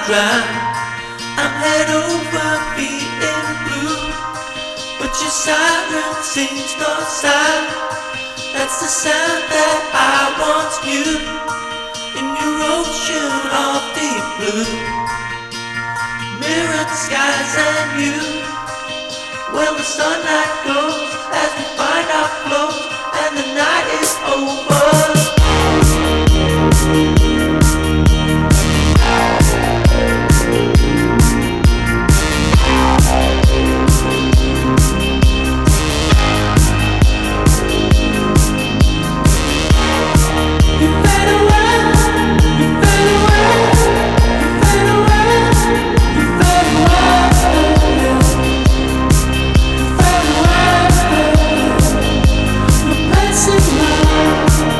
drown. I'm head over feeling blue, but your silence sings no sound. That's the sound that I once knew in your ocean of deep blue. Mirrored skies and you. Well, the sunlight goes as we find our clothes, and the night is over. Love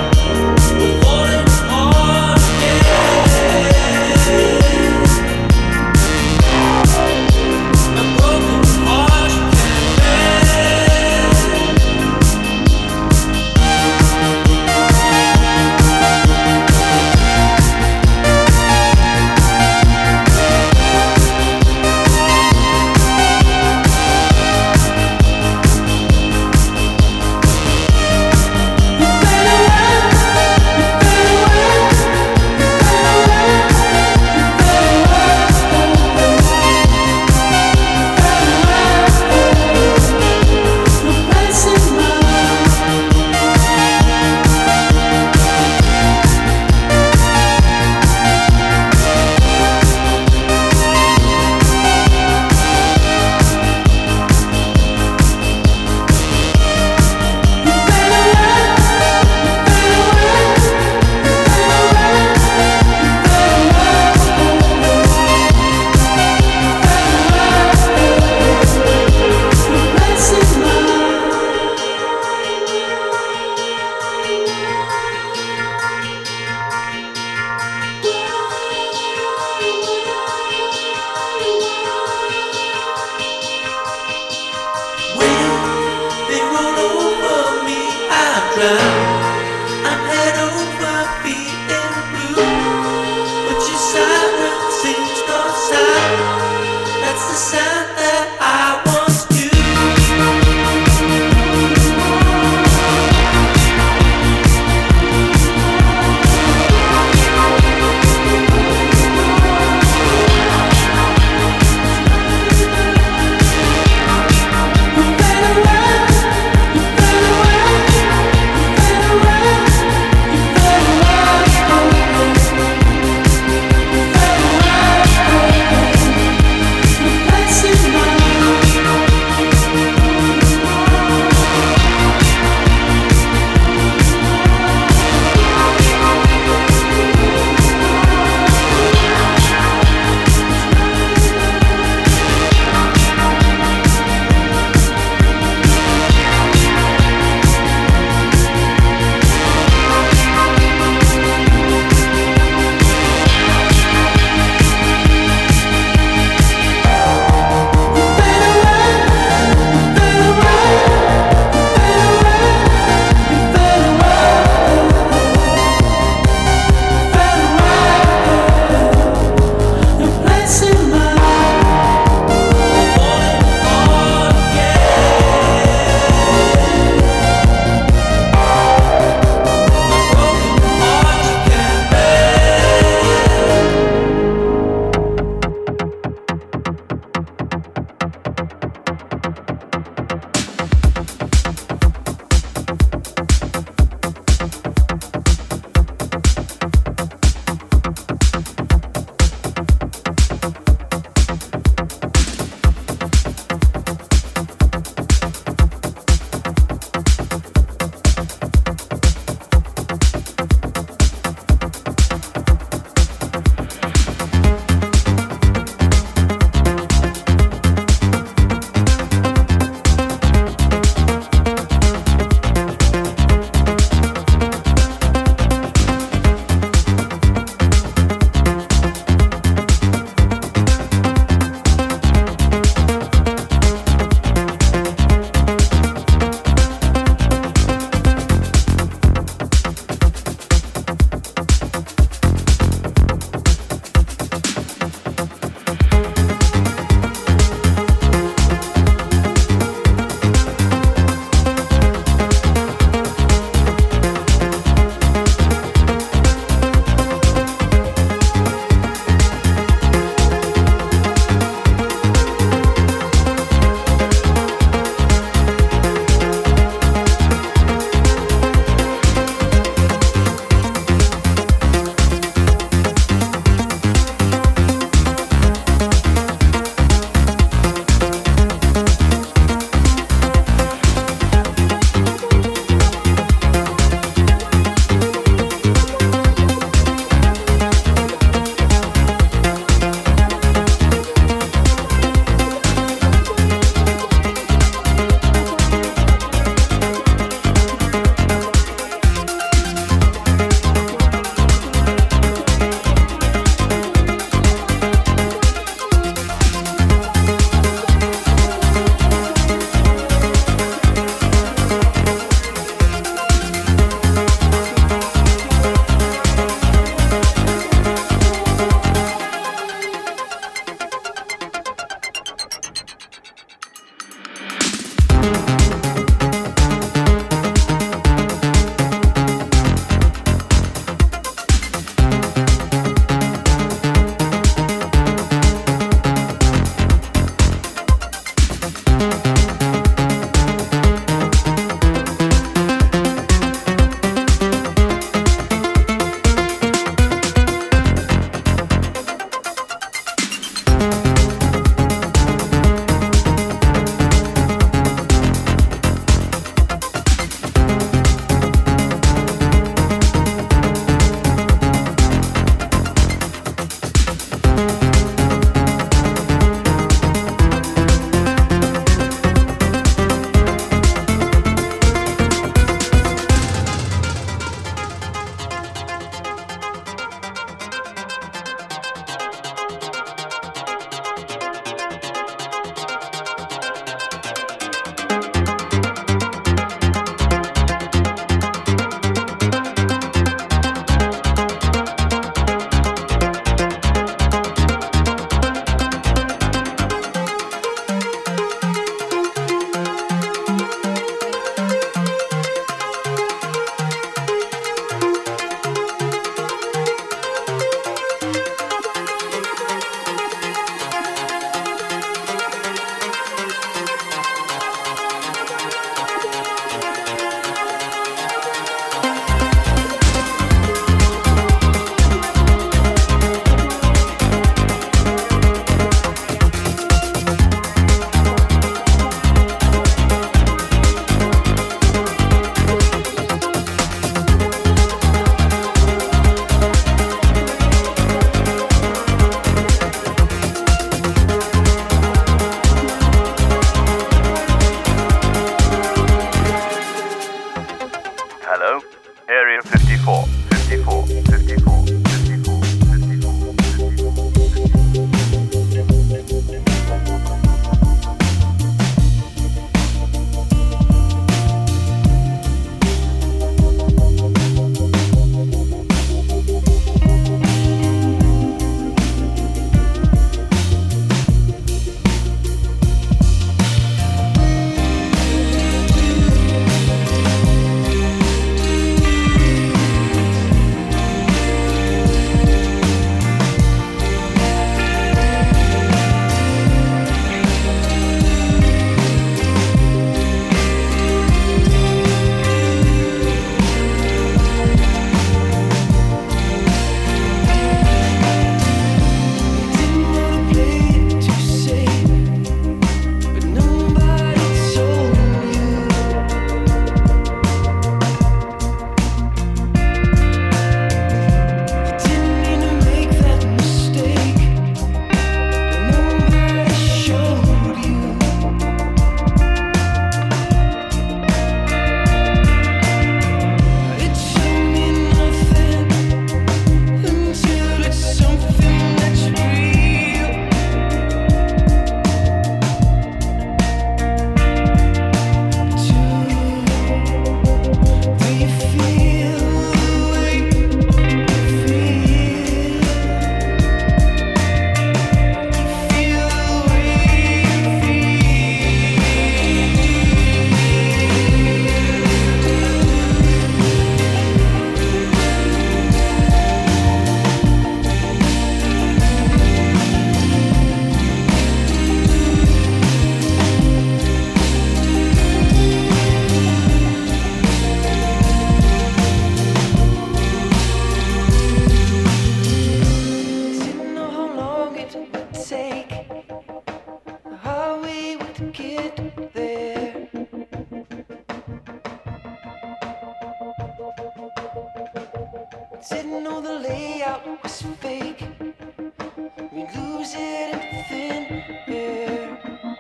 is fake. We lose it in thin air.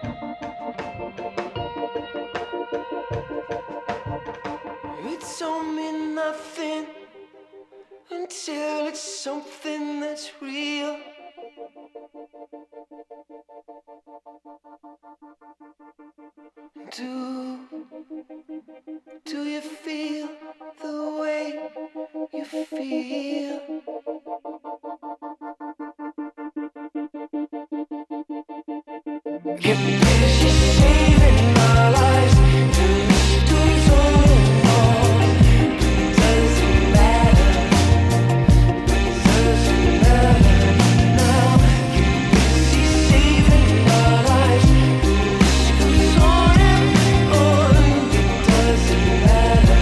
It don't mean nothing until it's something that's real. Do you feel the way you feel? Get busy saving our lives. Goes on. Doesn't matter. Doesn't matter now. Get busy saving our lives. Goes on and on. It doesn't matter.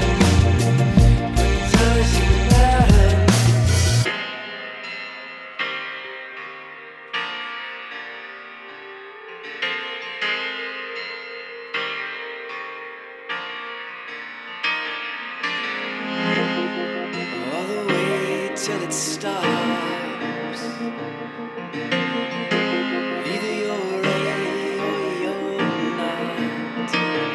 Doesn't matter. All the way till it stops. Either you're ready or you're not.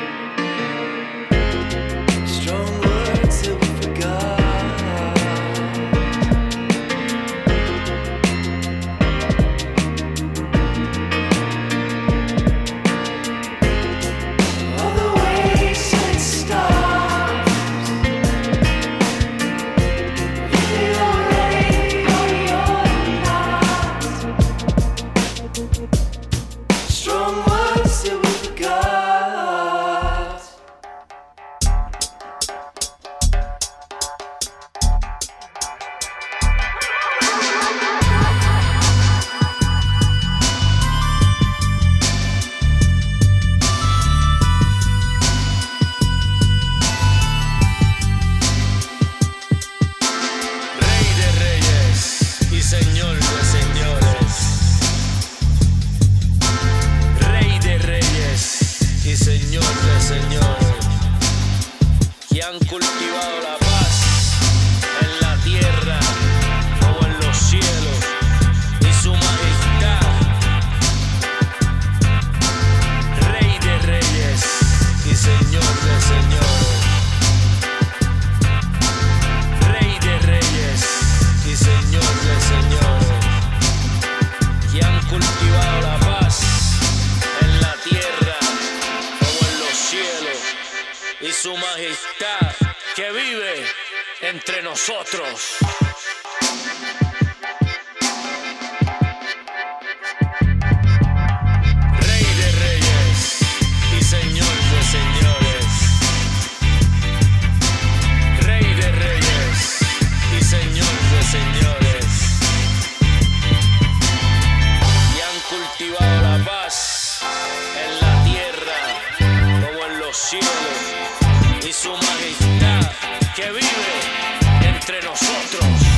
Strong words that we forgot. All the way till it stops. Either you're ready or you're not. Strong words that we forgot. Rey de reyes y señor de señores. Rey de reyes y señor de señores. Que han cultivado la paz en la tierra como en los cielos y su majestad. Rey de reyes y señor de señores. Rey de reyes y señor de señores, que han cultivado la paz en la tierra como en los cielos, y su majestad que vive entre nosotros. Rey de reyes y señor de señores. Rey de reyes y señor de señores, y han cultivado la paz en la tierra como en los cielos, y su majestad que vive entre nosotros.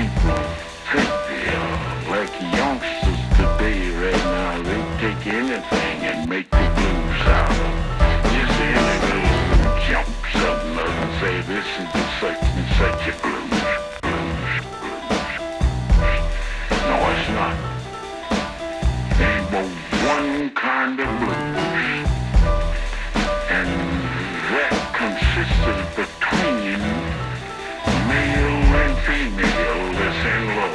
people think like youngsters today right now, they take anything and make the blues out of. Just any little jump something up and say this is the such and such a blues. No, it's not. Ain't but one kind of blues. And that consists between male and female, this ain't love.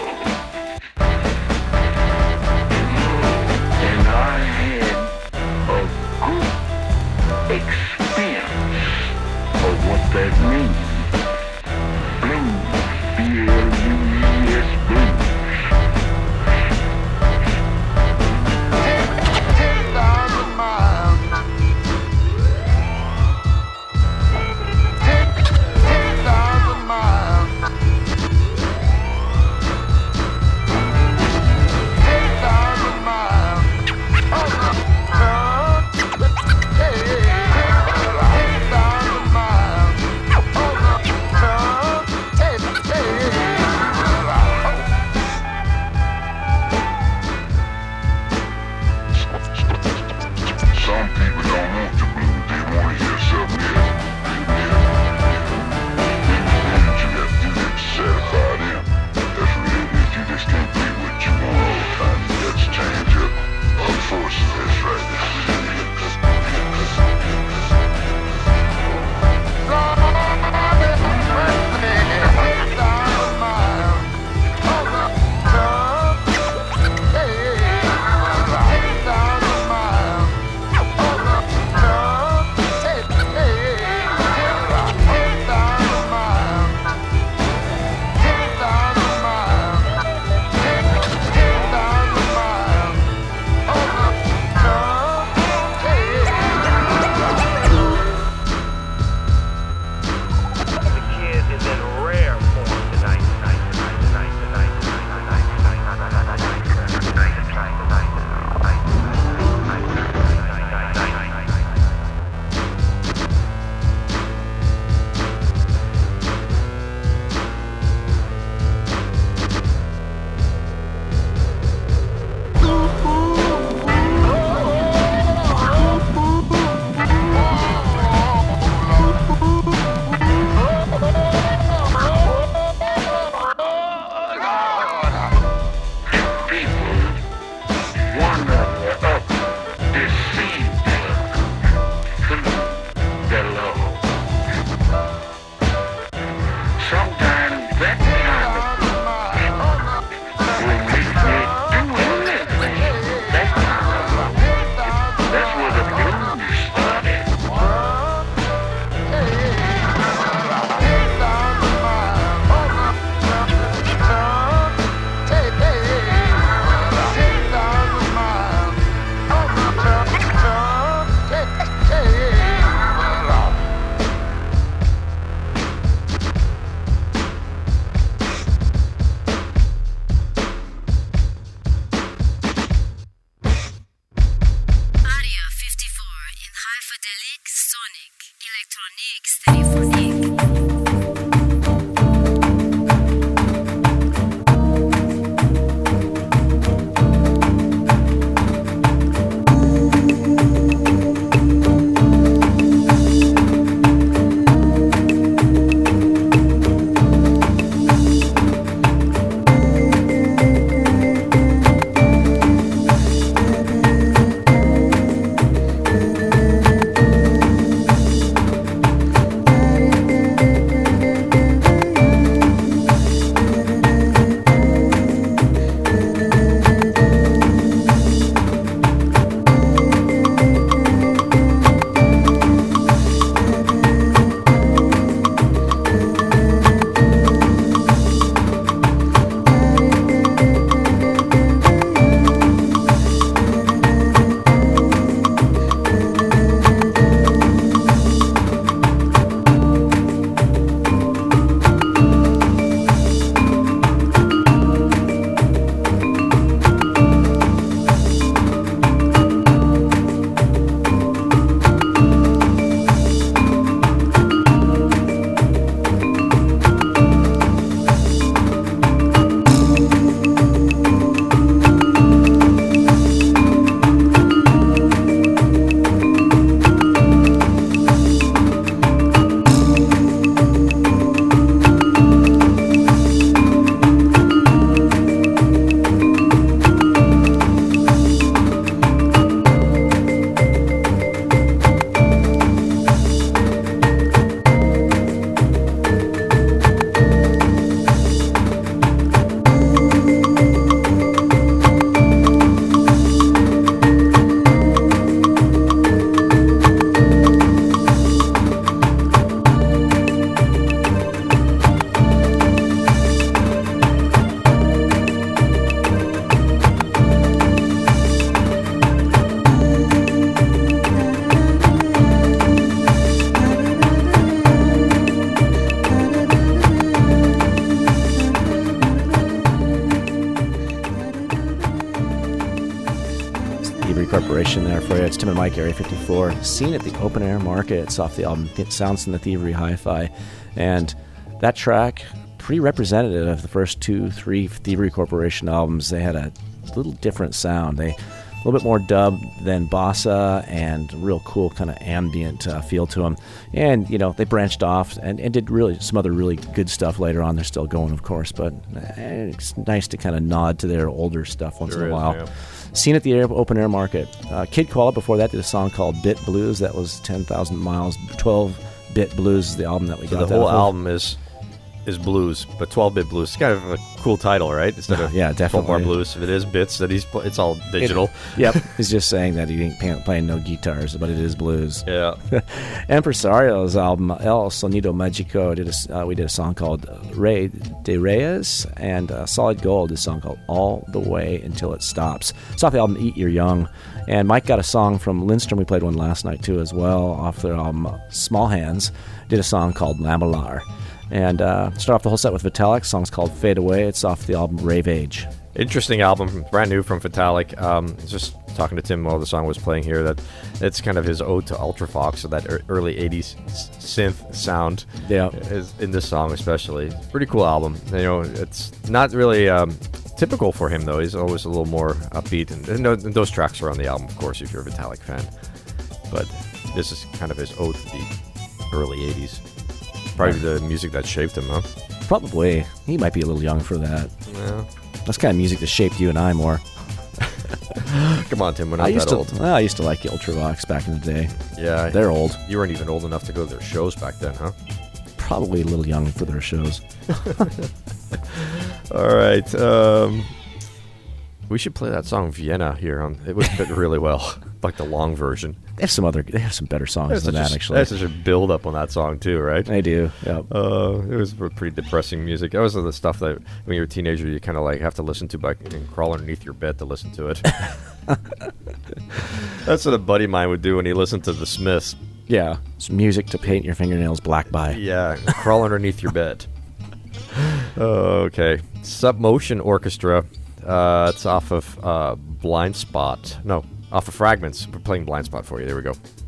Corporation there for you. It's Tim and Mike, Area 54. Seen at the Open Air Market. It's off the album Sounds from the Thievery Hi-Fi. And that track, pretty representative of the first 2-3 Thievery Corporation albums. They had a little different sound. A little bit more dub than bossa and real cool kind of ambient feel to them. And, you know, they branched off and did really some other really good stuff later on. They're still going, of course, but it's nice to kind of nod to their older stuff once in a while. Yeah. Seen at the Open Air Market. Kid Koala before that did a song called Bit Blues. That was 10,000 Miles. 12-Bit Blues is the album that we got. The whole album is blues, but 12-bit blues. It's kind of a cool title, right? Instead of yeah, definitely 12 more blues. If it is bits, that it's all digital. Yep, he's just saying that he ain't playing no guitars, but it is blues. Yeah. Empresario's album El Sonido Magico we did a song called Rey de Reyes, and Solid Gold is a song called All the Way Until It Stops. It's off the album Eat Your Young, and Mike got a song from Lindstrom. We played one last night too as well off their album Small Hands. Did a song called Lambelar. And start off the whole set with Vitalik. The song's called Fade Away. It's off the album Rave Age. Interesting album, brand new from Vitalik. Just talking to Tim while the song was playing here, that it's kind of his ode to Ultravox, so that early 80s synth sound. Yeah, is in this song especially. Pretty cool album. You know, it's not really typical for him though. He's always a little more upbeat, and those tracks are on the album, of course, if you're a Vitalik fan. But this is kind of his ode to the early 80s. Probably the music that shaped him, huh? Probably. He might be a little young for that. Yeah. That's kind of music that shaped you and I more. Come on, Tim, we're not that old. I used to like Ultravox back in the day. Yeah. They're old. You weren't even old enough to go to their shows back then, huh? Probably a little young for their shows. All right. We should play that song Vienna here. It would fit really well, like the long version. They have some better songs than that, actually. There's such a build-up on that song, too, right? They do, yeah. It was pretty depressing music. That was the stuff that, when you're a teenager, you kind of like have to listen to and crawl underneath your bed to listen to it. That's what a buddy of mine would do when he listened to The Smiths. Yeah, it's music to paint your fingernails black by. Yeah, crawl underneath your bed. Okay. Submotion Orchestra. It's off of Blind Spot. No, off of Fragments. We're playing Blind Spot for you. There we go.